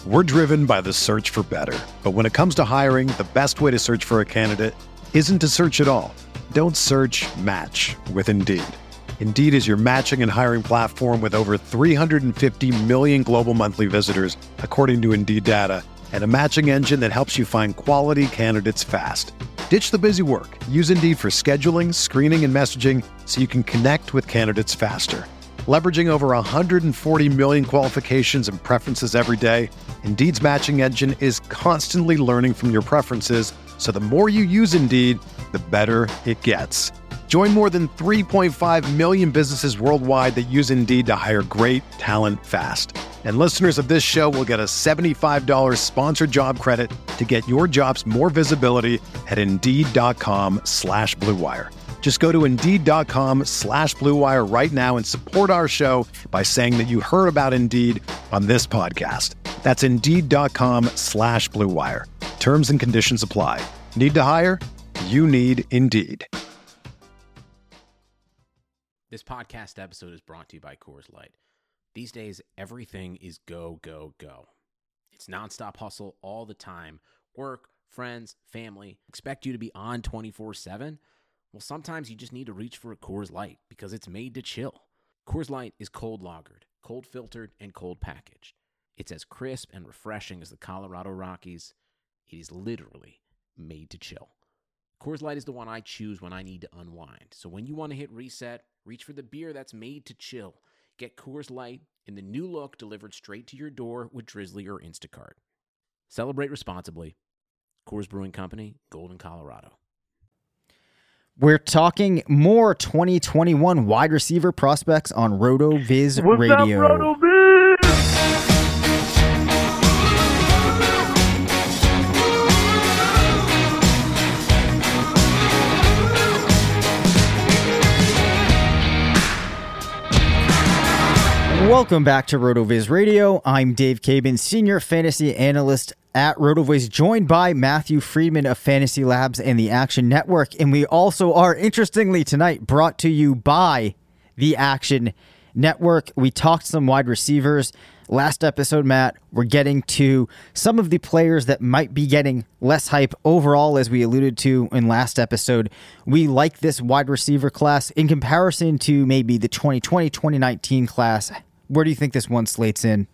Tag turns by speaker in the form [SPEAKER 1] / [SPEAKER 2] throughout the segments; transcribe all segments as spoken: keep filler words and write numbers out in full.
[SPEAKER 1] We're driven by the search for better. But when it comes to hiring, the best way to search for a candidate isn't to search at all. Don't search, match with Indeed. Indeed is your matching and hiring platform with over three hundred fifty million global monthly visitors, according to Indeed data, and a matching engine that helps you find quality candidates fast. Ditch the busy work. Use Indeed for scheduling, screening, and messaging so you can connect with candidates faster. Leveraging over one hundred forty million qualifications and preferences every day, Indeed's matching engine is constantly learning from your preferences, so the more you use Indeed, the better it gets. Join more than three point five million businesses worldwide that use Indeed to hire great talent fast. And listeners of this show will get a seventy-five dollars sponsored job credit to get your jobs more visibility at Indeed.com slash Blue Wire. Just go to Indeed.com slash Blue Wire right now and support our show by saying that you heard about Indeed on this podcast. That's Indeed.com slash Blue Wire. Terms and conditions apply. Need to hire? You need Indeed.
[SPEAKER 2] This podcast episode is brought to you by Coors Light. These days, everything is go, go, go. It's nonstop hustle all the time. Work, friends, family. Expect you to be on twenty-four seven? Well, sometimes you just need to reach for a Coors Light because it's made to chill. Coors Light is cold lagered, cold filtered, and cold packaged. It's as crisp and refreshing as the Colorado Rockies. It is literally made to chill. Coors Light is the one I choose when I need to unwind. So when you want to hit reset, reach for the beer that's made to chill. Get Coors Light in the new look delivered straight to your door with Drizzly or Instacart. Celebrate responsibly. Coors Brewing Company, Golden, Colorado.
[SPEAKER 3] We're talking more twenty twenty-one wide receiver prospects on RotoViz
[SPEAKER 4] What's
[SPEAKER 3] Radio.
[SPEAKER 4] Up, RotoViz?
[SPEAKER 3] Welcome back to RotoViz Radio. I'm Dave Cabin, Senior Fantasy Analyst at RotoViz, joined by Matthew Friedman of Fantasy Labs and the Action Network. And we also are, interestingly tonight, brought to you by the Action Network. We talked some wide receivers. Last episode, Matt, we're getting to some of the players that might be getting less hype overall, as we alluded to in last episode. We like this wide receiver class in comparison to maybe the twenty twenty twenty nineteen class. Where do you think this one slates in?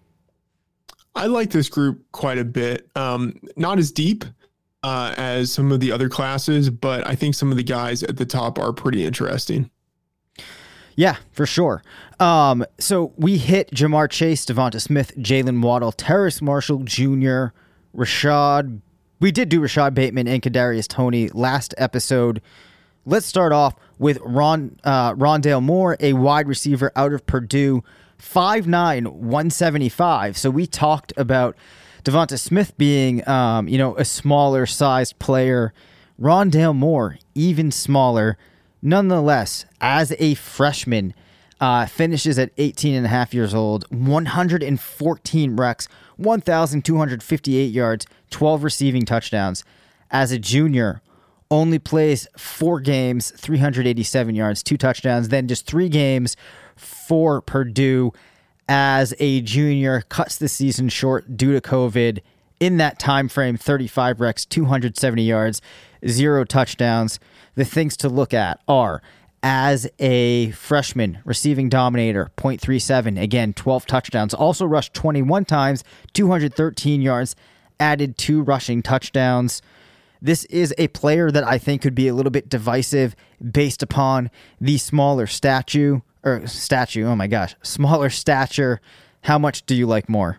[SPEAKER 5] I like this group quite a bit. Um, not as deep uh, as some of the other classes, but I think some of the guys at the top are pretty interesting.
[SPEAKER 3] Yeah, for sure. Um, so we hit Jamar Chase, Devonta Smith, Jalen Waddle, Terrace Marshall Junior, Rashad. We did do Rashad Bateman and Kadarius Toney last episode. Let's start off with Ron uh, Rondale Moore, a wide receiver out of Purdue. five nine, one seventy-five. So we talked about Devonta Smith being, um, you know, a smaller sized player. Rondale Moore, even smaller. Nonetheless, as a freshman, uh, finishes at eighteen and a half years old, one hundred fourteen recs, one thousand two hundred fifty-eight yards, twelve receiving touchdowns. As a junior, only plays four games, three hundred eighty-seven yards, two touchdowns, then just three games for Purdue. As a junior, cuts the season short due to COVID. In that time frame, thirty-five recs, two hundred seventy yards, zero touchdowns. The things to look at are, as a freshman, receiving dominator, point three seven, again, twelve touchdowns. Also rushed twenty-one times, two hundred thirteen yards, added two rushing touchdowns. This is a player that I think could be a little bit divisive based upon the smaller statue, or statue, oh my gosh, smaller stature. How much do you like more?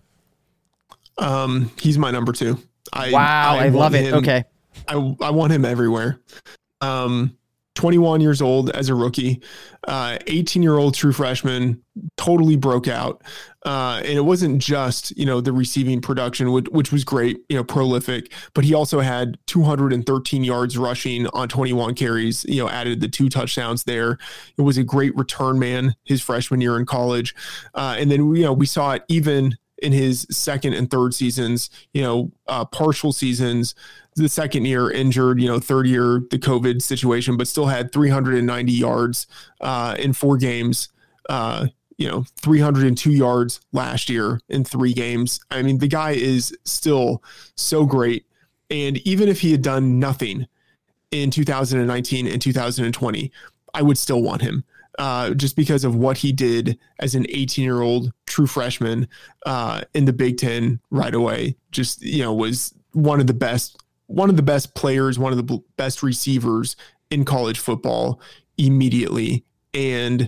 [SPEAKER 5] Um, he's my number two. I,
[SPEAKER 3] wow, I, I love it.
[SPEAKER 5] Him,
[SPEAKER 3] okay.
[SPEAKER 5] I, I want him everywhere. Um, twenty-one years old as a rookie, uh, eighteen-year-old true freshman, totally broke out. Uh, and it wasn't just, you know, the receiving production, which, which was great, you know, prolific, but he also had two hundred thirteen yards rushing on twenty-one carries, you know, added the two touchdowns there. It was a great return man his freshman year in college. Uh, and then, you know, we saw it even in his second and third seasons, you know, uh, partial seasons, the second year injured, you know, third year, the COVID situation, but still had three hundred ninety yards uh, in four games, uh, you know, three hundred two yards last year in three games. I mean, the guy is still so great. And even if he had done nothing in two thousand nineteen and two thousand twenty, I would still want him. Uh, just because of what he did as an eighteen-year-old true freshman uh, in the Big Ten right away. Just, you know, was one of the best, one of the best players, one of the best receivers in college football immediately. And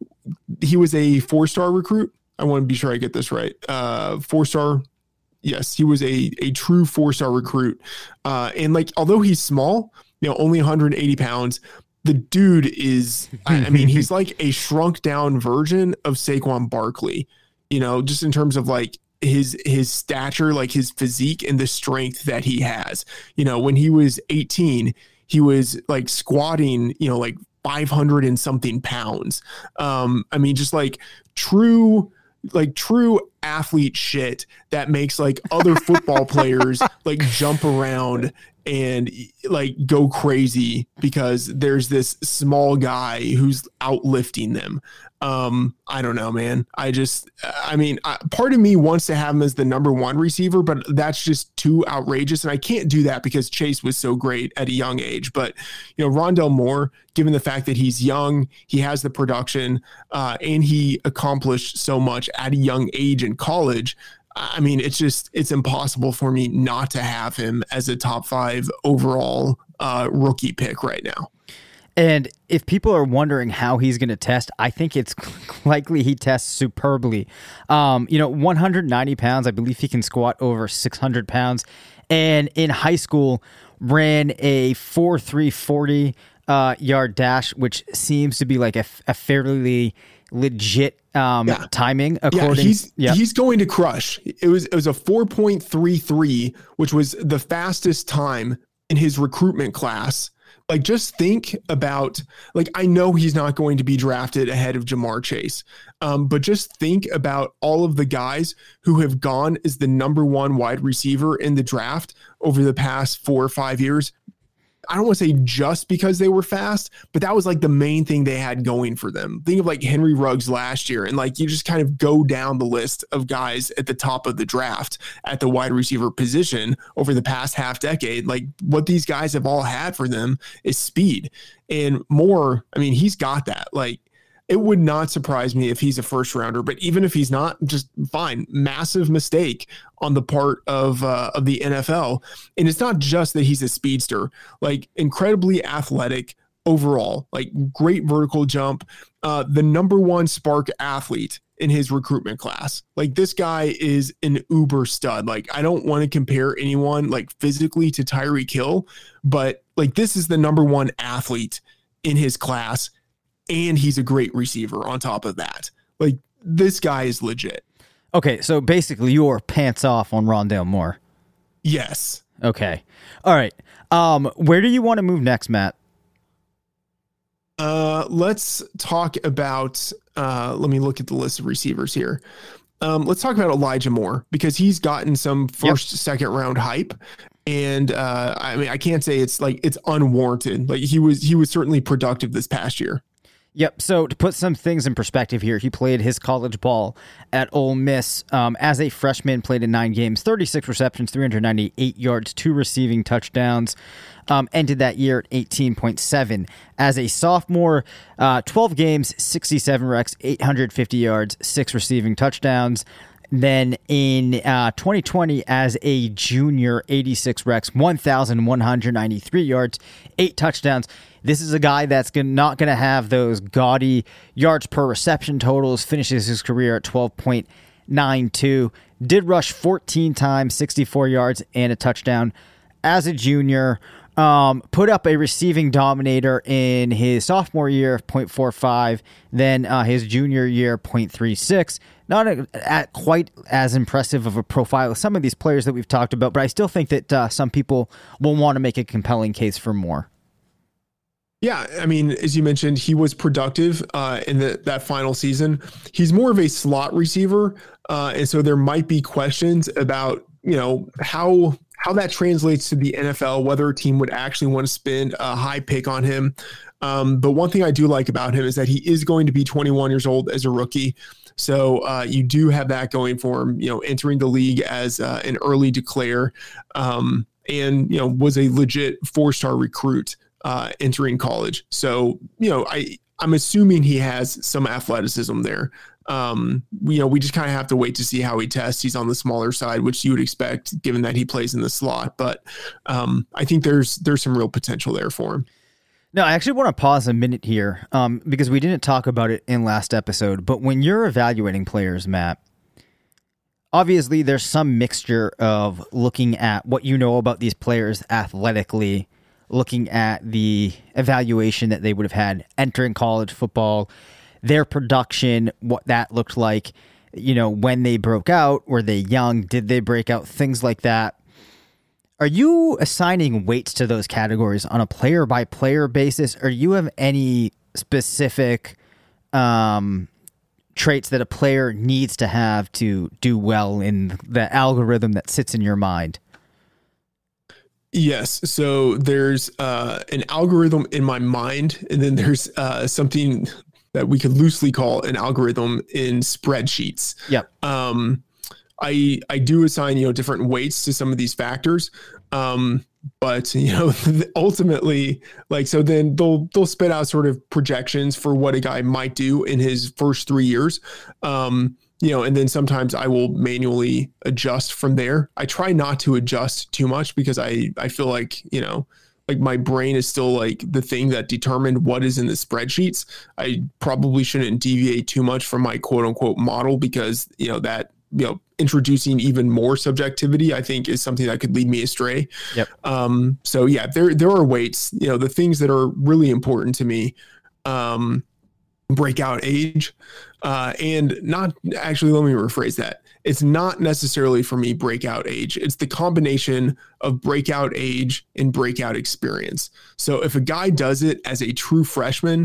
[SPEAKER 5] he was a four-star recruit. I want to be sure I get this right. Uh, four-star. Yes, he was a a true four-star recruit. Uh, and like, although he's small, you know, only one hundred eighty pounds, the dude is, I mean, he's like a shrunk down version of Saquon Barkley, you know, just in terms of like his, his stature, like his physique and the strength that he has. You know, when he was eighteen, he was like squatting, you know, like five hundred and something pounds. Um, I mean, just like true, like true athlete shit that makes like other football players like jump around and like go crazy because there's this small guy who's outlifting them. Um, I don't know, man. I just, I mean, I, part of me wants to have him as the number one receiver, but that's just too outrageous. And I can't do that because Chase was so great at a young age. But, you know, Rondale Moore, given the fact that he's young, he has the production, uh, and he accomplished so much at a young age in college. I mean, it's just, it's impossible for me not to have him as a top five overall uh, rookie pick right now.
[SPEAKER 3] And if people are wondering how he's going to test, I think it's likely he tests superbly. Um, you know, one hundred ninety pounds, I believe he can squat over six hundred pounds. And in high school, ran a four three forty uh, yard dash, which seems to be like a, a fairly legit um,
[SPEAKER 5] yeah.
[SPEAKER 3] timing. According,
[SPEAKER 5] yeah, he's
[SPEAKER 3] yep.
[SPEAKER 5] he's going to crush. It was it was a four point three three, which was the fastest time in his recruitment class. Like, just think about, like, I know he's not going to be drafted ahead of Ja'Marr Chase, um, but just think about all of the guys who have gone as the number one wide receiver in the draft over the past four or five years. I don't want to say just because they were fast, but that was like the main thing they had going for them. Think of like Henry Ruggs last year, and like you just kind of go down the list of guys at the top of the draft at the wide receiver position over the past half decade. Like, what these guys have all had for them is speed and more. I mean, he's got that. Like, it would not surprise me if he's a first rounder, but even if he's not, just fine. Massive mistake on the part of uh, of the N F L. And it's not just that he's a speedster, like incredibly athletic overall, like great vertical jump, uh, the number one spark athlete in his recruitment class. Like, this guy is an uber stud. Like, I don't want to compare anyone like physically to Tyreek Hill, but like, this is the number one athlete in his class. And he's a great receiver on top of that. Like, this guy is legit.
[SPEAKER 3] Okay, so basically you're pants off on Rondale Moore.
[SPEAKER 5] Yes.
[SPEAKER 3] Okay. All right. Um, where do you want to move next, Matt?
[SPEAKER 5] Uh, let's talk about, uh, let me look at the list of receivers here. Um, let's talk about Elijah Moore, because he's gotten some first, yep. second round hype. And uh, I mean, I can't say it's like it's unwarranted. Like, he was, he was certainly productive this past year.
[SPEAKER 3] Yep. So to put some things in perspective here, he played his college ball at Ole Miss um, as a freshman, played in nine games, thirty-six receptions, three hundred ninety-eight yards, two receiving touchdowns, um, ended that year at eighteen point seven. As a sophomore, uh, twelve games, sixty-seven recs, eight hundred fifty yards, six receiving touchdowns. Then in uh, twenty twenty, as a junior, eighty-six recs, one thousand one hundred ninety-three yards, eight touchdowns. This is a guy that's gonna, not going to have those gaudy yards per reception totals, finishes his career at twelve point nine two. Did rush fourteen times, sixty-four yards, and a touchdown as a junior. Um, put up a receiving dominator in his sophomore year, zero point four five, then uh, his junior year, zero point three six. Not a, at quite as impressive of a profile as some of these players that we've talked about, but I still think that uh, some people will want to make a compelling case for more.
[SPEAKER 5] Yeah, I mean, as you mentioned, he was productive uh, in the, that final season. He's more of a slot receiver, uh, and so there might be questions about, you know, how how that translates to the N F L, whether a team would actually want to spend a high pick on him. Um, but one thing I do like about him is that he is going to be twenty-one years old as a rookie. So uh, you do have that going for him, you know, entering the league as uh, an early declare, um, and, you know, was a legit four-star recruit uh, entering college. So, you know, I, I'm assuming he has some athleticism there. Um, you know, we just kind of have to wait to see how he tests. He's on the smaller side, which you would expect given that he plays in the slot. But um, I think there's there's some real potential there for him.
[SPEAKER 3] No, I actually want to pause a minute here um, because we didn't talk about it in last episode. But when you're evaluating players, Matt, obviously there's some mixture of looking at what you know about these players athletically, looking at the evaluation that they would have had entering college football, their production, what that looked like, you know, when they broke out, were they young, did they break out, things like that. Are you assigning weights to those categories on a player-by-player basis, or do you have any specific um, traits that a player needs to have to do well in the algorithm that sits in your mind?
[SPEAKER 5] Yes. So there's uh, an algorithm in my mind, and then there's uh, something that we could loosely call an algorithm in spreadsheets.
[SPEAKER 3] Yep.
[SPEAKER 5] Um, I I do assign, you know, different weights to some of these factors. Um, but, you know, ultimately, like, so then they'll, they'll spit out sort of projections for what a guy might do in his first three years. Um, you know, and then sometimes I will manually adjust from there. I try not to adjust too much because I, I feel like, you know, like my brain is still like the thing that determined what is in the spreadsheets. I probably shouldn't deviate too much from my quote unquote model because, you know, that, you know, introducing even more subjectivity, I think, is something that could lead me astray.
[SPEAKER 3] Yep. Um,
[SPEAKER 5] so yeah, there, there are weights, you know, the things that are really important to me, um, breakout age, uh, and not actually, let me rephrase that. It's not necessarily for me breakout age. It's the combination of breakout age and breakout experience. So if a guy does it as a true freshman,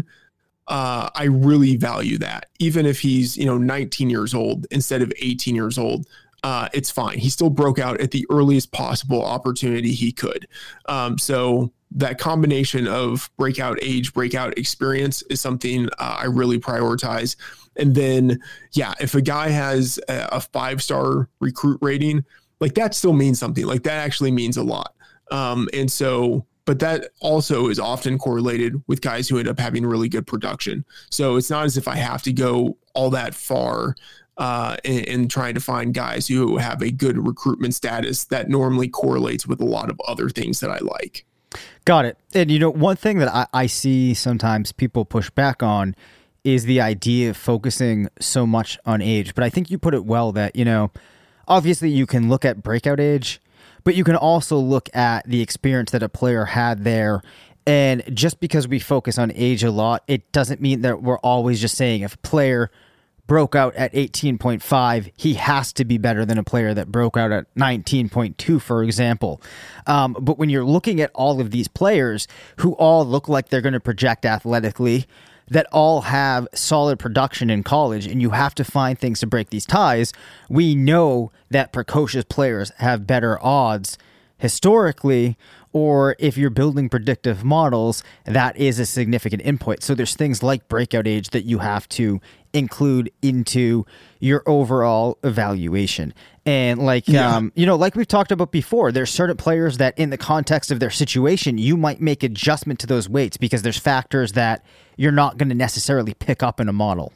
[SPEAKER 5] Uh, I really value that. Even if he's, you know, nineteen years old instead of eighteen years old, uh, it's fine. He still broke out at the earliest possible opportunity he could. Um, so that combination of breakout age, breakout experience is something uh, I really prioritize. And then, yeah, if a guy has a, a five-star recruit rating, like that still means something. Like that actually means a lot. Um, and so But that also is often correlated with guys who end up having really good production. So it's not as if I have to go all that far uh, in, in trying to find guys who have a good recruitment status that normally correlates with a lot of other things that I like.
[SPEAKER 3] Got it. And, you know, one thing that I, I see sometimes people push back on is the idea of focusing so much on age. But I think you put it well that, you know, obviously you can look at breakout age, but you can also look at the experience that a player had there. And just because we focus on age a lot, it doesn't mean that we're always just saying if a player broke out at eighteen point five, he has to be better than a player that broke out at nineteen point two, for example. Um, but when you're looking at all of these players who all look like they're going to project athletically, that all have solid production in college, and you have to find things to break these ties, we know that precocious players have better odds historically, or if you're building predictive models, that is a significant input. So there's things like breakout age that you have to include into your overall evaluation. And like, yeah. um, you know, like we've talked about before, there's certain players that in the context of their situation, you might make adjustment to those weights because there's factors that you're not going to necessarily pick up in a model.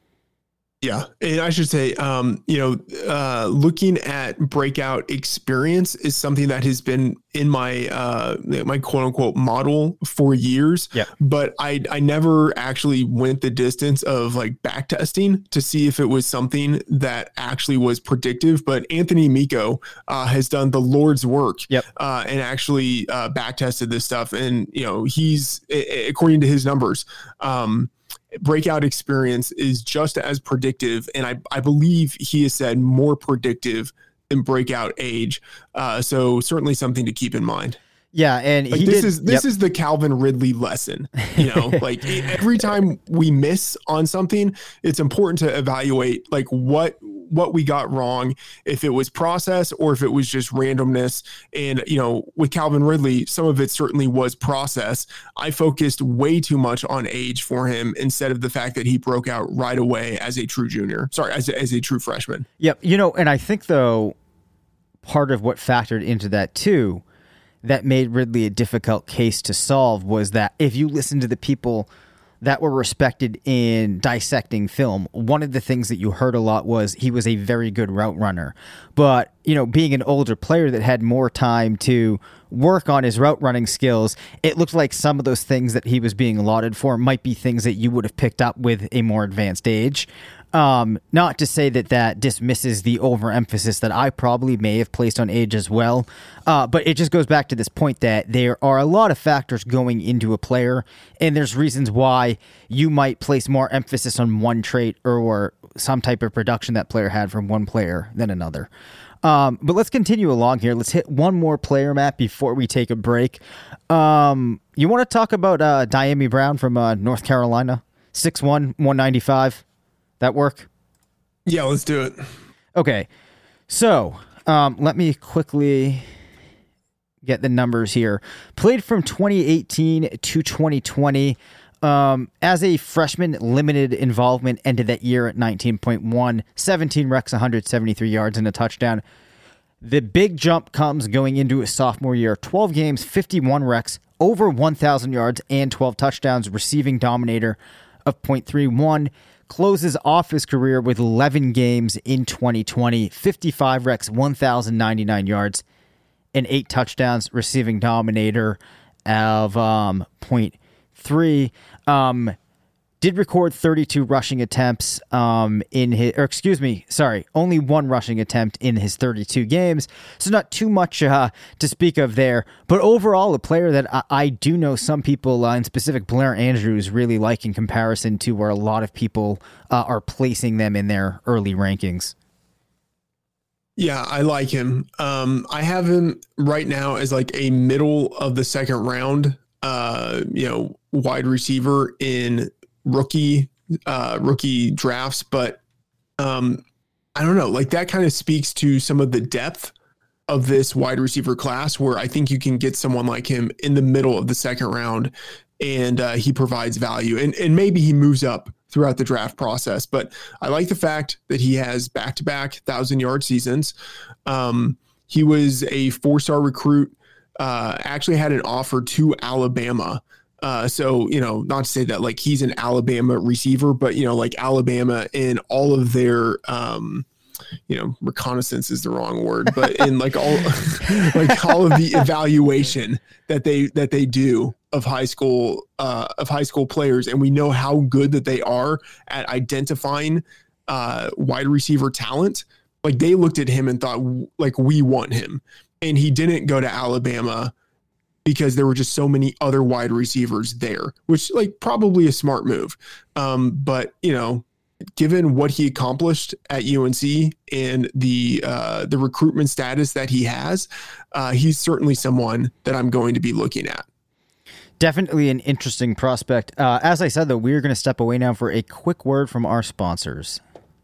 [SPEAKER 5] Yeah. And I should say, um, you know, uh, looking at breakout experience is something that has been in my, uh, my quote unquote model for years,
[SPEAKER 3] yeah.
[SPEAKER 5] but I, I never actually went the distance of like back testing to see if it was something that actually was predictive. But Anthony Miko, uh, has done the Lord's work,
[SPEAKER 3] yep.
[SPEAKER 5] uh, and actually, uh, back tested this stuff. And, you know, he's, according to his numbers, um, breakout experience is just as predictive, and I, I believe he has said more predictive than breakout age. Uh, so certainly something to keep in mind.
[SPEAKER 3] Yeah, and
[SPEAKER 5] like
[SPEAKER 3] he
[SPEAKER 5] this
[SPEAKER 3] did,
[SPEAKER 5] is this
[SPEAKER 3] yep.
[SPEAKER 5] is the Calvin Ridley lesson. You know, like every time we miss on something, it's important to evaluate like what what we got wrong, if it was process or if it was just randomness. And, you know, with Calvin Ridley, some of it certainly was process. I focused way too much on age for him instead of the fact that he broke out right away as a true junior. Sorry, as a, as a true freshman.
[SPEAKER 3] Yep. You know, and I think, though, part of what factored into that, too, that made Ridley a difficult case to solve was that if you listen to the people that were respected in dissecting film, one of the things that you heard a lot was he was a very good route runner. But, you know, being an older player that had more time to work on his route running skills, it looked like some of those things that he was being lauded for might be things that you would have picked up with a more advanced age. Um, not to say that that dismisses the overemphasis that I probably may have placed on age as well, uh, but it just goes back to this point that there are a lot of factors going into a player, and there's reasons why you might place more emphasis on one trait or some type of production that player had from one player than another. Um, but let's continue along here. Let's hit one more player, Matt, before we take a break. Um, you want to talk about uh, Dyami Brown from uh, North Carolina, six one, one ninety-five? That work?
[SPEAKER 5] Yeah, let's do it.
[SPEAKER 3] Okay. So, um, let me quickly get the numbers here. Played from twenty eighteen to twenty twenty. Um, as a freshman, limited involvement, ended that year at nineteen point one, seventeen recs, one hundred seventy-three yards, and a touchdown. The big jump comes going into his sophomore year. twelve games, fifty-one recs, over one thousand yards, and twelve touchdowns, receiving dominator of point three one. Closes off his career with eleven games in twenty twenty, fifty-five recs, one thousand ninety-nine yards, and eight touchdowns, receiving dominator of um, point three. Um, did record thirty-two rushing attempts um, in his, or excuse me, sorry, only one rushing attempt in his thirty-two games. So not too much uh, to speak of there. But overall, a player that I, I do know some people, uh, in specific Blair Andrews, really like in comparison to where a lot of people uh, are placing them in their early rankings.
[SPEAKER 5] Yeah, I like him. Um, I have him right now as like a middle of the second round, uh, you know, wide receiver in rookie uh rookie drafts, but um I don't know, like that kind of speaks to some of the depth of this wide receiver class, where I think you can get someone like him in the middle of the second round and uh, he provides value, and and maybe he moves up throughout the draft process. But I like the fact that he has back-to-back thousand yard seasons. Um he was a four-star recruit, uh actually had an offer to Alabama. Uh, so, you know, not to say that like he's an Alabama receiver, but, you know, like Alabama in all of their, um, you know, reconnaissance is the wrong word, but in like all, like all of the evaluation that they, that they do of high school, uh, of high school players. And we know how good that they are at identifying, uh, wide receiver talent. Like they looked at him and thought, like, we want him. And he didn't go to Alabama because there were just so many other wide receivers there, which like probably a smart move. Um, but, you know, given what he accomplished at U N C and the uh, the recruitment status that he has, uh, he's certainly someone that I'm going to be looking at.
[SPEAKER 3] Definitely an interesting prospect. Uh, as I said, though, we're going to step away now for a quick word from our sponsors.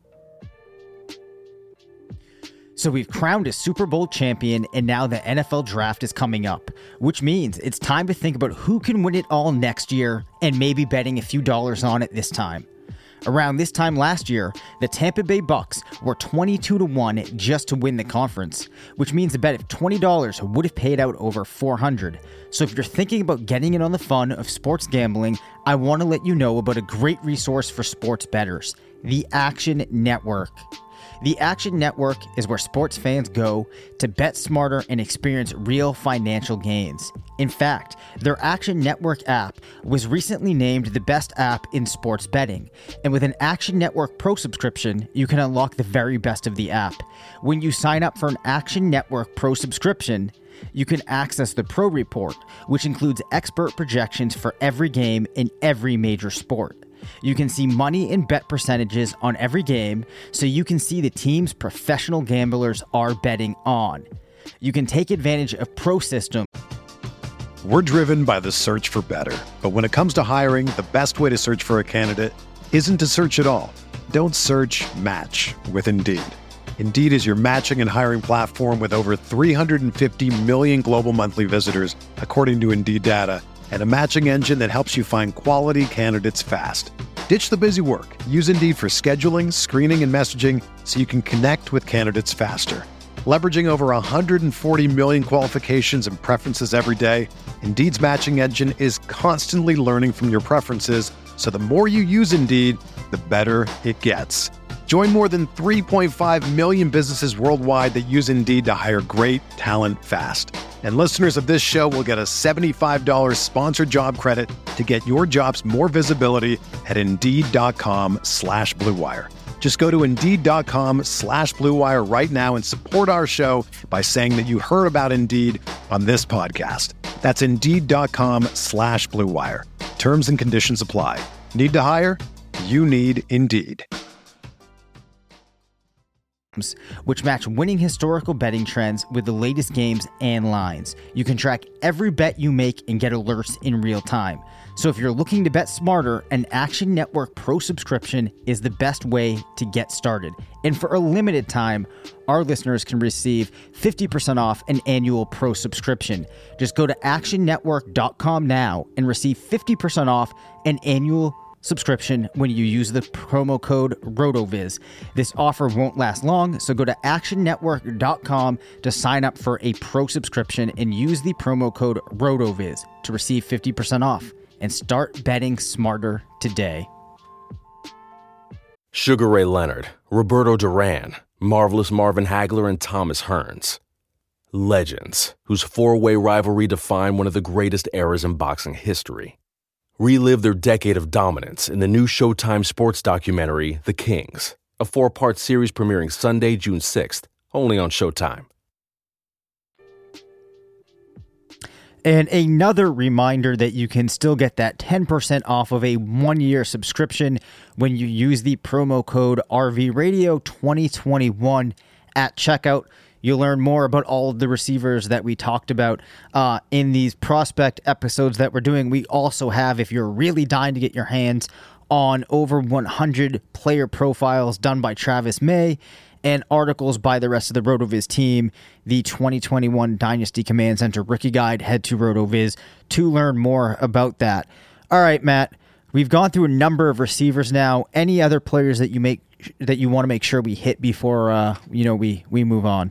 [SPEAKER 3] So we've crowned a Super Bowl champion, and now the N F L draft is coming up, which means it's time to think about who can win it all next year and maybe betting a few dollars on it this time. Around this time last year, the Tampa Bay Bucks were twenty-two to one just to win the conference, which means a bet of twenty dollars would have paid out over four hundred dollars. So if you're thinking about getting in on the fun of sports gambling, I want to let you know about a great resource for sports bettors, the Action Network. The Action Network is where sports fans go to bet smarter and experience real financial gains. In fact, their Action Network app was recently named the best app in sports betting. And with an Action Network Pro subscription, you can unlock the very best of the app. When you sign up for an Action Network Pro subscription, you can access the Pro Report, which includes expert projections for every game in every major sport. You can see money and bet percentages on every game, so you can see the teams professional gamblers are betting on. You can take advantage of Pro System.
[SPEAKER 1] We're driven by the search for better. But when it comes to hiring, the best way to search for a candidate isn't to search at all. Don't search, match with Indeed. Indeed is your matching and hiring platform with over three hundred fifty million global monthly visitors, according to Indeed data, and a matching engine that helps you find quality candidates fast. Ditch the busy work. Use Indeed for scheduling, screening, and messaging so you can connect with candidates faster. Leveraging over one hundred forty million qualifications and preferences every day, Indeed's matching engine is constantly learning from your preferences, so the more you use Indeed, the better it gets. Join more than three point five million businesses worldwide that use Indeed to hire great talent fast. And listeners of this show will get a seventy-five dollars sponsored job credit to get your jobs more visibility at Indeed.com slash Blue Wire. Just go to Indeed.com slash Blue Wire right now and support our show by saying that you heard about Indeed on this podcast. That's Indeed.com slash Blue Wire. Terms and conditions apply. Need to hire? You need Indeed.
[SPEAKER 3] Which match winning historical betting trends with the latest games and lines. You can track every bet you make and get alerts in real time. So if you're looking to bet smarter, an Action Network Pro subscription is the best way to get started. And for a limited time, our listeners can receive fifty percent off an annual Pro subscription. Just go to action network dot com now and receive fifty percent off an annual subscription when you use the promo code RotoViz. This offer won't last long, so go to action network dot com to sign up for a Pro subscription and use the promo code RotoViz to receive fifty percent off and start betting smarter today.
[SPEAKER 4] Sugar Ray Leonard, Roberto Duran, Marvelous Marvin Hagler, and Thomas Hearns. Legends, whose four-way rivalry defined one of the greatest eras in boxing history. Relive their decade of dominance in the new Showtime sports documentary, The Kings, a four-part series premiering Sunday, June sixth, only on Showtime.
[SPEAKER 3] And another reminder that you can still get that ten percent off of a one-year subscription when you use the promo code R V Radio twenty twenty-one at checkout. You'll learn more about all of the receivers that we talked about uh, in these prospect episodes that we're doing. We also have, if you're really dying to get your hands on over one hundred player profiles done by Travis May and articles by the rest of the RotoViz team, the twenty twenty-one Dynasty Command Center Rookie Guide, head to RotoViz to learn more about that. All right, Matt, we've gone through a number of receivers now. Any other players that you make that you want to make sure we hit before uh, you know we we move on?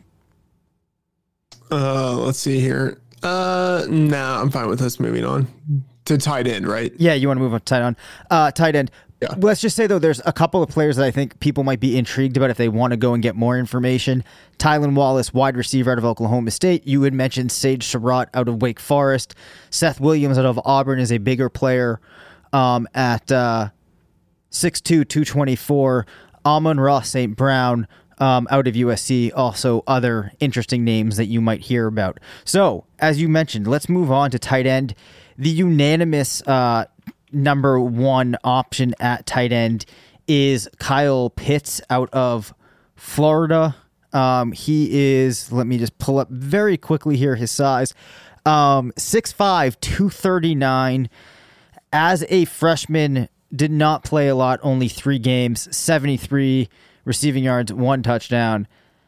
[SPEAKER 5] Uh, let's see here. Uh, nah, I'm fine with us moving on to tight end, right?
[SPEAKER 3] Yeah, you want to move on to tight end. Uh, tight end. Yeah. Let's just say, though, there's a couple of players that I think people might be intrigued about if they want to go and get more information. Tylan Wallace, wide receiver out of Oklahoma State. You had mentioned Sage Surratt out of Wake Forest. Seth Williams out of Auburn is a bigger player um, at uh, six two, two twenty-four. Amon-Ra Saint Brown um, out of U S C. Also other interesting names that you might hear about. So, as you mentioned, let's move on to tight end. The unanimous uh number one option at tight end is Kyle Pitts out of Florida. Um, he is, let me just pull up very quickly here his size, um, six five, two thirty-nine. As a freshman, did not play a lot, only three games, seventy-three receiving yards, one touchdown.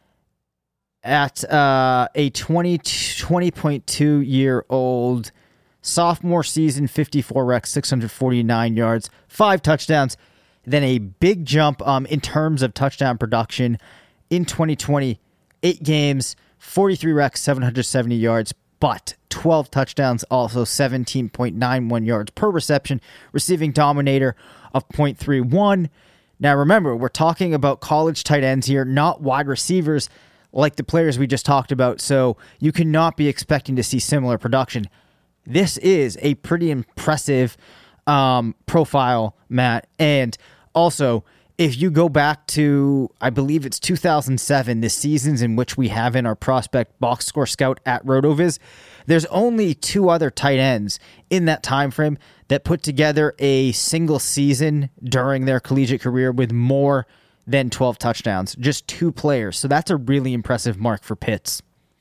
[SPEAKER 3] At uh, a twenty, twenty point two year old sophomore season, fifty-four recs, six hundred forty-nine yards, five touchdowns. Then a big jump um, in terms of touchdown production in twenty twenty, eight games, forty-three recs, seven hundred seventy yards, but twelve touchdowns, also seventeen point nine one yards per reception, receiving dominator of point three one. Now remember, we're talking about college tight ends here, not wide receivers like the players we just talked about, so you cannot be expecting to see similar production. This is a pretty impressive um, profile, Matt. And also, if you go back to, I believe it's two thousand seven, the seasons in which we have in our prospect box score scout at RotoViz, there's only two other tight ends in that time frame that put together a single season during their collegiate career with more than twelve touchdowns. Just two players. So that's a really impressive mark for Pitts.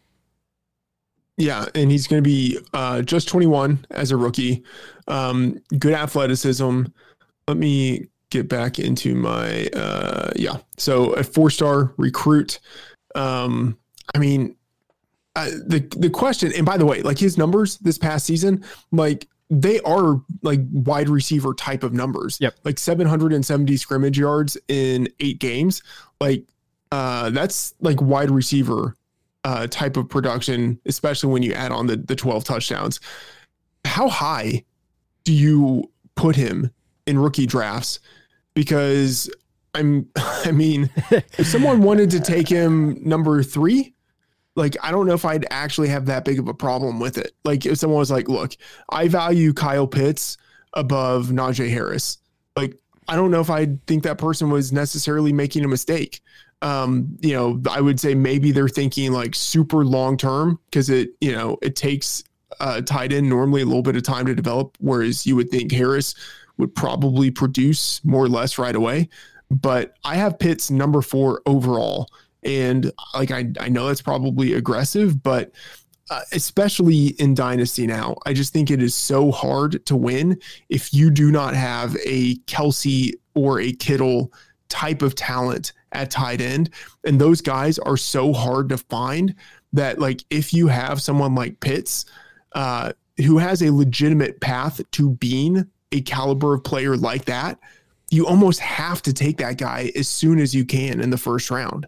[SPEAKER 5] Yeah, and he's going to be uh, just twenty-one as a rookie. Um, good athleticism. Let me get back into my, uh, yeah. So a four-star recruit. Um, I mean, uh, the, the question, and by the way, like his numbers this past season, like they are like wide receiver type of numbers.
[SPEAKER 3] Yep.
[SPEAKER 5] Like seven hundred seventy scrimmage yards in eight games. Like, uh, that's like wide receiver uh, type of production, especially when you add on the, the twelve touchdowns. How high do you put him in rookie drafts? Because I'm, I mean, if someone wanted to take him number three, like, I don't know if I'd actually have that big of a problem with it. Like if someone was like, look, I value Kyle Pitts above Najee Harris. Like, I don't know if I think that person was necessarily making a mistake. Um, you know, I would say maybe they're thinking like super long-term because it, you know, it takes a tight end normally a little bit of time to develop. Whereas you would think Harris would probably produce more or less right away. But I have Pitts number four overall. And like, I, I know that's probably aggressive, but uh, especially in Dynasty now, I just think it is so hard to win if you do not have a Kelsey or a Kittle type of talent at tight end. And those guys are so hard to find that, like, if you have someone like Pitts, uh, who has a legitimate path to being a caliber of player like that, you almost have to take that guy as soon as you can in the first round.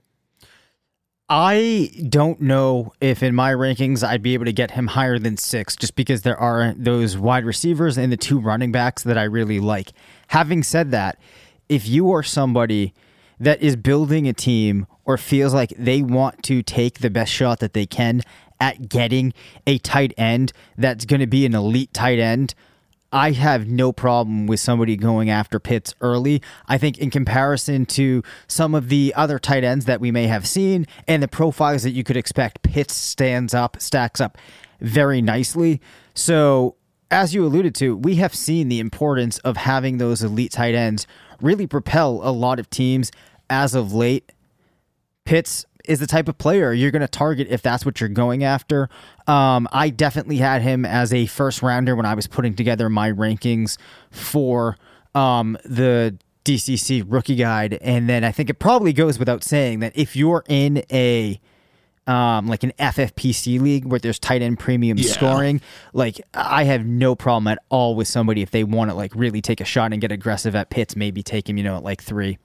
[SPEAKER 3] I don't know if in my rankings I'd be able to get him higher than six just because there are those wide receivers and the two running backs that I really like. Having said that, if you are somebody that is building a team or feels like they want to take the best shot that they can at getting a tight end that's going to be an elite tight end, I have no problem with somebody going after Pitts early. I think in comparison to some of the other tight ends that we may have seen and the profiles that you could expect, Pitts stands up, stacks up very nicely. So as you alluded to, we have seen the importance of having those elite tight ends really propel a lot of teams as of late. Pitts is the type of player you're going to target if that's what you're going after. Um, I definitely had him as a first rounder when I was putting together my rankings for um, the D C C rookie guide. And then I think it probably goes without saying that if you're in a um, like an F F P C league where there's tight end premium yeah. scoring, like I have no problem at all with somebody if they want to like really take a shot and get aggressive at Pitts, maybe take him, you know, at like three.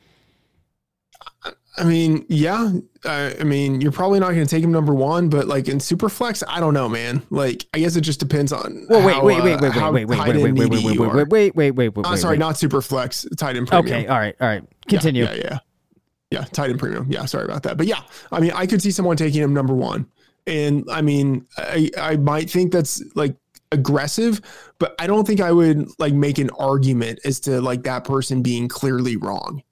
[SPEAKER 5] I mean, yeah. Uh, I mean, you're probably not going to take him number one, but like in Superflex, I don't know, man. Like, I guess it just depends on.
[SPEAKER 3] Well, wait,
[SPEAKER 5] how,
[SPEAKER 3] wait, wait,
[SPEAKER 5] uh,
[SPEAKER 3] wait, wait, wait, wait, wait, wait, wait, wait, wait, wait, wait, wait, wait, wait, wait.
[SPEAKER 5] I'm sorry,
[SPEAKER 3] wait.
[SPEAKER 5] not Superflex, tight end premium.
[SPEAKER 3] Okay, all right, all right. Continue.
[SPEAKER 5] Yeah, yeah, yeah. Yeah, tight end premium. Yeah, sorry about that. But yeah, I mean, I could see someone taking him number one. And I mean, I, I might think that's like aggressive, but I don't think I would like make an argument as to like that person being clearly wrong.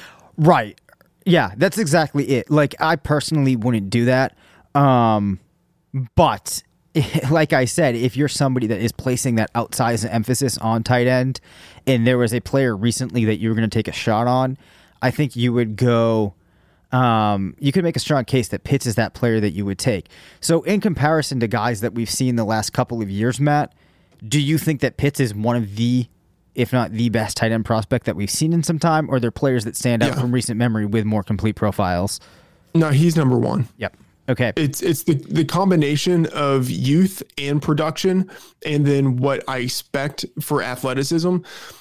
[SPEAKER 3] Right. Yeah, that's exactly it. Like, I personally wouldn't do that. Um, but like I said, if you're somebody that is placing that outsized emphasis on tight end and there was a player recently that you were going to take a shot on, I think you would go, um, you could make a strong case that Pitts is that player that you would take. So in comparison to guys that we've seen the last couple of years, Matt, do you think that Pitts is one of the, if not the best tight end prospect that we've seen in some time, or are there players that stand out yeah. from recent memory with more complete profiles?
[SPEAKER 5] No, he's number one.
[SPEAKER 3] Yep. Okay.
[SPEAKER 5] It's it's the, the combination of youth and production, and then what I expect for athleticism.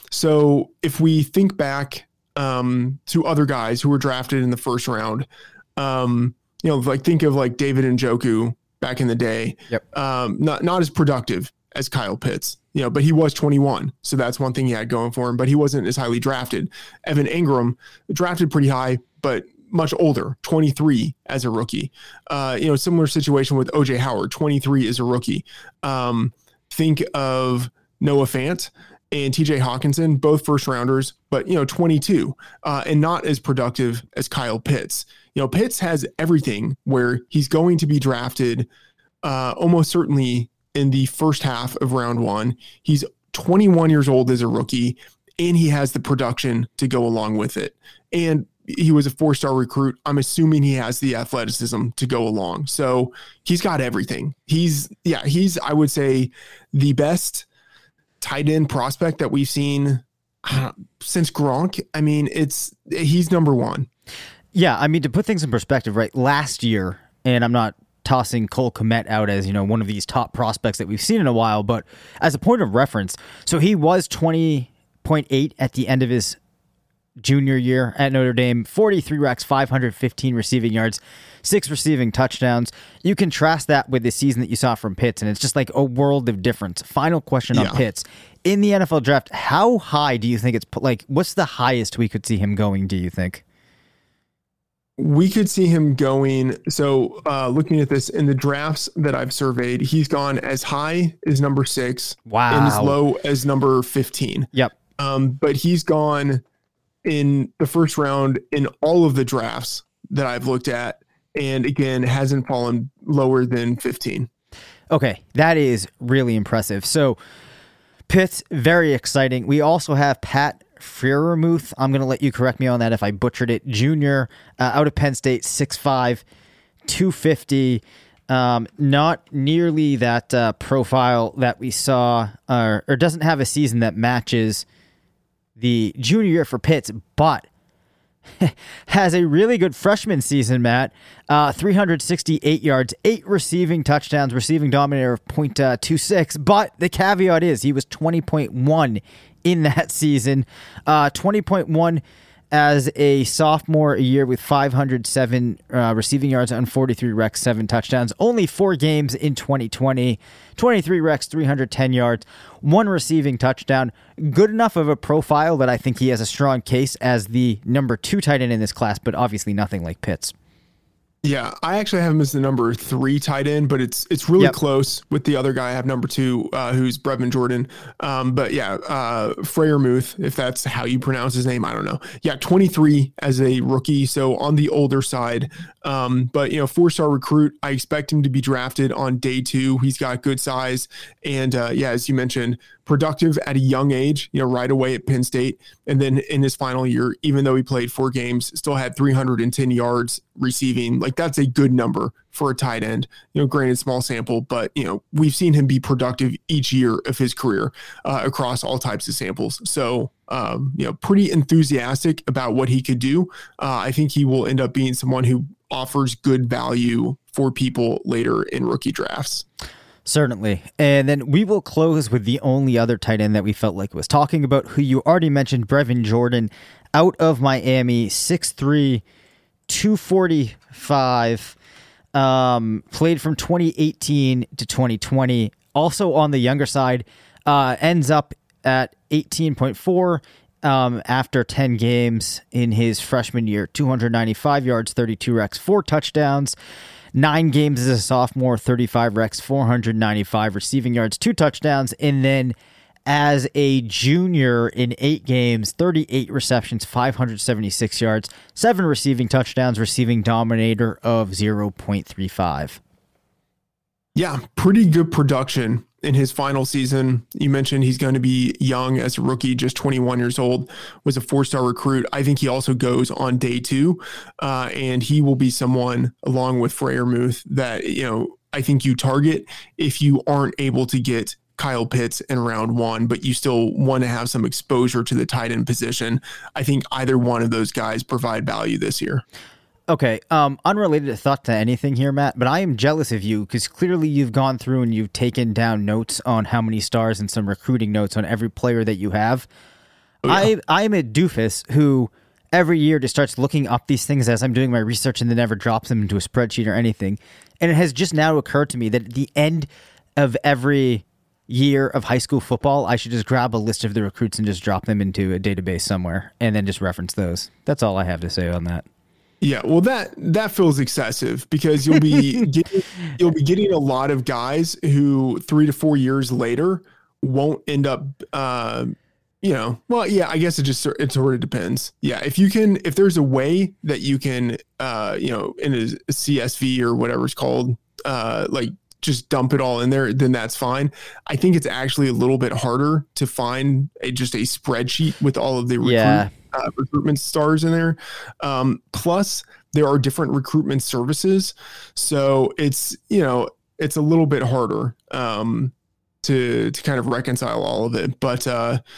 [SPEAKER 5] So if we think back um, to other guys who were drafted in the first round, um, you know, like think of like David Njoku back in the day.
[SPEAKER 3] Yep.
[SPEAKER 5] Um, not not as productive as Kyle Pitts, you know, but he was twenty-one. So that's one thing he had going for him, but he wasn't as highly drafted. Evan Ingram drafted pretty high, but much older, twenty-three as a rookie. Uh, you know, similar situation with O J Howard, twenty-three as a rookie. Um, think of Noah Fant and T J Hawkinson, both first rounders, but, you know, twenty-two uh, and not as productive as Kyle Pitts. You know, Pitts has everything where he's going to be drafted uh, almost certainly in the first half of round one. He's twenty-one years old as a rookie, and he has the production to go along with it. And he was a four-star recruit. I'm assuming he has the athleticism to go along. So he's got everything. He's, yeah, he's, I would say, the best tight end prospect that we've seen uh, since Gronk, I mean, it's he's number one.
[SPEAKER 3] Yeah, I mean, to put things in perspective, right? Last year, and I'm not tossing Cole Kmet out as, you know, one of these top prospects that we've seen in a while, but as a point of reference, so he was twenty point eight at the end of his junior year at Notre Dame, forty-three recs, five hundred fifteen receiving yards, six receiving touchdowns. You contrast that with the season that you saw from Pitts, and it's just like a world of difference. Final question
[SPEAKER 5] yeah.
[SPEAKER 3] on Pitts. In the N F L draft, how high do you think it's, like, what's the highest we could see him going, do you think?
[SPEAKER 5] We could see him going. So uh, looking at this in the drafts that I've surveyed, he's gone as high as number six.
[SPEAKER 3] Wow.
[SPEAKER 5] And as low as number fifteen.
[SPEAKER 3] Yep.
[SPEAKER 5] Um, but he's gone in the first round in all of the drafts that I've looked at. And again, hasn't fallen lower than fifteen.
[SPEAKER 3] Okay. That is really impressive. So Pitts, very exciting. We also have Pat Freiermuth, I'm going to let you correct me on that if I butchered it, junior, uh, out of Penn State, six five, two fifty. Um, not nearly that uh, profile that we saw, uh, or doesn't have a season that matches the junior year for Pitts, but has a really good freshman season, Matt. Uh, three hundred sixty-eight yards, eight receiving touchdowns, receiving dominator of point two six. But the caveat is he was twenty point one in that season, uh, twenty point one as a sophomore a year with five hundred seven uh, receiving yards on forty-three recs, seven touchdowns. Only four games in twenty twenty, twenty-three recs, three hundred ten yards, one receiving touchdown. Good enough of a profile that I think he has a strong case as the number two tight end in this class, but obviously nothing like Pitts.
[SPEAKER 5] Yeah, I actually have him as the number three tight end, but it's it's really
[SPEAKER 3] yep.
[SPEAKER 5] close with the other guy I have number two, uh, who's Brevin Jordan. Um, but yeah, uh, Freiermuth, if that's how you pronounce his name, I don't know. Yeah, twenty-three as a rookie, so on the older side. Um, but you know, four-star recruit. I expect him to be drafted on day two. He's got good size, and uh, yeah, as you mentioned, productive at a young age. You know, right away at Penn State, and then in his final year, even though he played four games, still had three hundred ten yards receiving. Like, that's a good number for a tight end. You know, granted, small sample, but you know, we've seen him be productive each year of his career uh, across all types of samples. So, um, you know, pretty enthusiastic about what he could do. Uh, I think he will end up being someone who offers good value for people later in rookie drafts.
[SPEAKER 3] Certainly. And then we will close with the only other tight end that we felt like was talking about, who you already mentioned, Brevin Jordan, out of Miami, six three, two forty-five, um, played from twenty eighteen to twenty twenty. Also on the younger side, uh, ends up at eighteen point four um, after ten games in his freshman year, two hundred ninety-five yards, thirty-two recs, four touchdowns. Nine games as a sophomore, thirty-five recs, four hundred ninety-five receiving yards, two touchdowns. And then as a junior in eight games, thirty-eight receptions, five hundred seventy-six yards, seven receiving touchdowns, receiving dominator of zero point three five.
[SPEAKER 5] Yeah, pretty good production in his final season. You mentioned he's going to be young as a rookie, just twenty-one years old, was a four-star recruit. I think he also goes on day two, uh, and he will be someone, along with Freiermuth, that, you know, I think you target if you aren't able to get Kyle Pitts in round one, but you still want to have some exposure to the tight end position. I think either one of those guys provide value this year.
[SPEAKER 3] Okay, um, unrelated thought to anything here, Matt, but I am jealous of you because clearly you've gone through and you've taken down notes on how many stars and some recruiting notes on every player that you have. Oh, yeah. I I'm a doofus who every year just starts looking up these things as I'm doing my research and then never drops them into a spreadsheet or anything. And it has just now occurred to me that at the end of every year of high school football, I should just grab a list of the recruits and just drop them into a database somewhere and then just reference those. That's all I have to say on that.
[SPEAKER 5] Yeah, well, that that feels excessive because you'll be getting, you'll be getting a lot of guys who three to four years later won't end up, uh, you know. Well, yeah, I guess it just it sort of depends. Yeah, if you can, if there's a way that you can, uh, you know, in a C S V or whatever it's called, uh, like just dump it all in there, then that's fine. I think it's actually a little bit harder to find a, just a spreadsheet with all of the recruit.
[SPEAKER 3] Yeah.
[SPEAKER 5] Uh, recruitment stars in there. Um, plus, there are different recruitment services. So it's, you know, it's a little bit harder um, to to kind of reconcile all of it. But uh,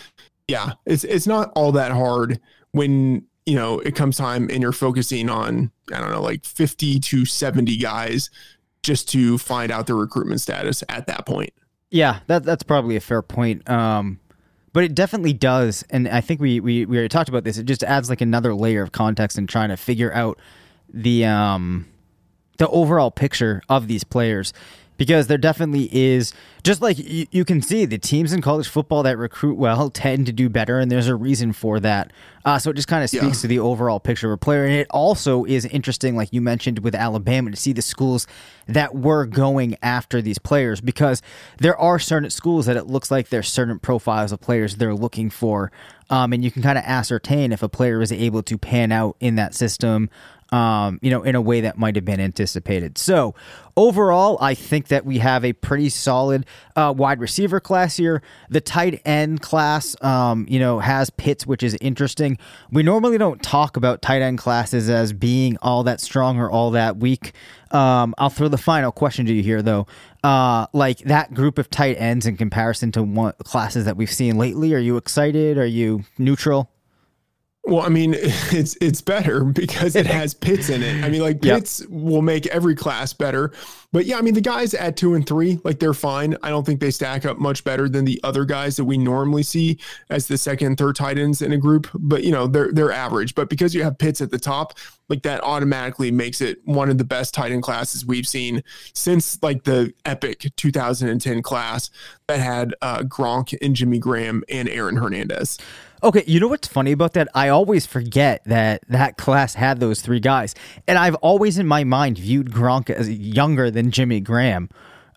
[SPEAKER 5] Yeah, it's it's not all that hard when, you know, it comes time and you're focusing on, I don't know, like fifty to seventy guys just to find out their recruitment status at that point.
[SPEAKER 3] Yeah, that that's probably a fair point. Um, but it definitely does, and I think we, we we already talked about this. It just adds like another layer of context in trying to figure out the um the overall picture of these players. Because there definitely is, just like you, you can see, the teams in college football that recruit well tend to do better, and there's a reason for that. Uh, so it just kind of speaks yeah. to the overall picture of a player. And it also is interesting, like you mentioned with Alabama, to see the schools that were going after these players, because there are certain schools that it looks like there's certain profiles of players they're looking for. Um, and you can kind of ascertain if a player is able to pan out in that system, Um, you know, in a way that might have been anticipated. So overall, I think that we have a pretty solid uh, wide receiver class here. The tight end class, um, you know, has Pitts, which is interesting. We normally don't talk about tight end classes as being all that strong or all that weak. Um, I'll throw the final question to you here, though. Uh, like that group of tight ends in comparison to one, classes that we've seen lately, are you excited? Are you neutral?
[SPEAKER 5] Well, I mean, it's it's better because it has Pitts in it. I mean, like Pitts yep. will make every class better. But yeah, I mean, the guys at two and three, like they're fine. I don't think they stack up much better than the other guys that we normally see as the second and third tight ends in a group. But, you know, they're they're average. But because you have Pitts at the top, like that automatically makes it one of the best tight end classes we've seen since like the epic two thousand ten class that had uh, Gronk and Jimmy Graham and Aaron Hernandez.
[SPEAKER 3] Okay, you know what's funny about that? I always forget that that class had those three guys. And I've always in my mind viewed Gronk as younger than Jimmy Graham.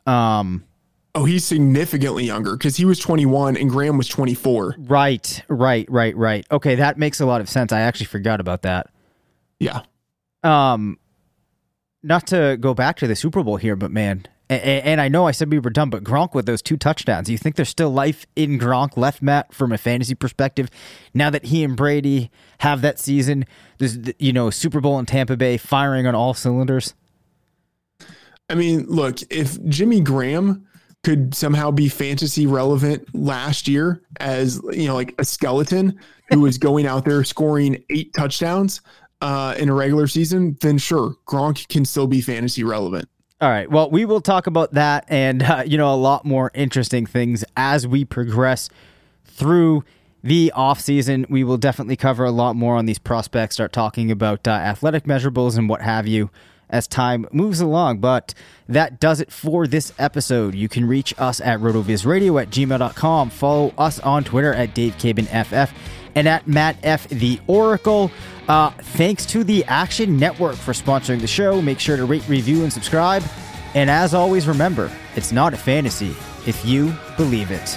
[SPEAKER 3] Um,
[SPEAKER 5] oh, he's significantly younger because he was twenty-one and Graham was twenty-four.
[SPEAKER 3] Right, right, right, right. Okay, that makes a lot of sense. I actually forgot about that.
[SPEAKER 5] Yeah.
[SPEAKER 3] Um, not to go back to the Super Bowl here, but man... And I know I said we were done, but Gronk with those two touchdowns, you think there's still life in Gronk left, Matt, from a fantasy perspective? Now that he and Brady have that season, there's, you know, Super Bowl in Tampa Bay firing on all cylinders.
[SPEAKER 5] I mean, look, if Jimmy Graham could somehow be fantasy relevant last year as, you know, like a skeleton who was going out there scoring eight touchdowns uh, in a regular season, then sure, Gronk can still be fantasy relevant.
[SPEAKER 3] All right. Well, we will talk about that and, uh, you know, a lot more interesting things as we progress through the offseason. We will definitely cover a lot more on these prospects, start talking about uh, athletic measurables and what have you as time moves along. But that does it for this episode. You can reach us at rotovizradio at gmail dot com. Follow us on Twitter at Dave Cabin F F and at Matt F. The Oracle. Uh, thanks to the Action Network for sponsoring the show. Make sure to rate, review, and subscribe. And as always, remember, it's not a fantasy if you believe it.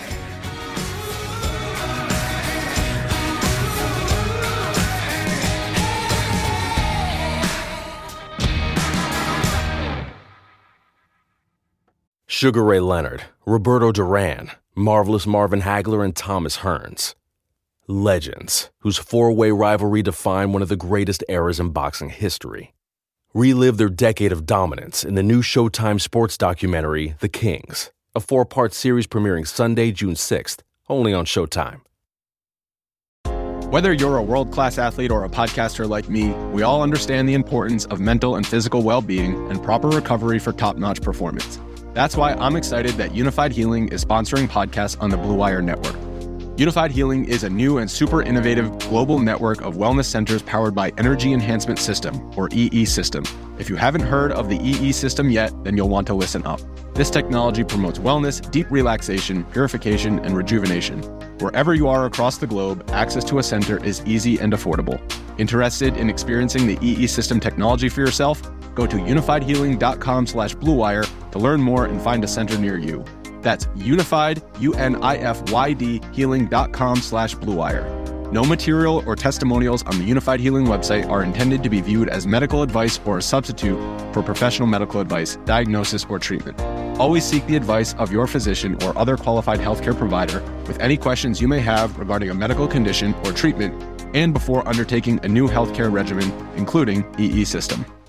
[SPEAKER 4] Sugar Ray Leonard, Roberto Duran, Marvelous Marvin Hagler, and Thomas Hearns. Legends, whose four-way rivalry defined one of the greatest eras in boxing history. Relive their decade of dominance in the new Showtime sports documentary, The Kings, a four-part series premiering Sunday, June sixth, only on Showtime.
[SPEAKER 6] Whether you're a world-class athlete or a podcaster like me, we all understand the importance of mental and physical well-being and proper recovery for top-notch performance. That's why I'm excited that Unified Healing is sponsoring podcasts on the Blue Wire Network. Unified Healing is a new and super innovative global network of wellness centers powered by Energy Enhancement System, or E E System. If you haven't heard of the E E System yet, then you'll want to listen up. This technology promotes wellness, deep relaxation, purification, and rejuvenation. Wherever you are across the globe, access to a center is easy and affordable. Interested in experiencing the E E System technology for yourself? Go to unified healing dot com slash blue wire to learn more and find a center near you. That's unified, U N I F Y D, healing dot com slash blue wire. No material or testimonials on the Unified Healing website are intended to be viewed as medical advice or a substitute for professional medical advice, diagnosis, or treatment. Always seek the advice of your physician or other qualified healthcare provider with any questions you may have regarding a medical condition or treatment and before undertaking a new healthcare regimen, including E E System.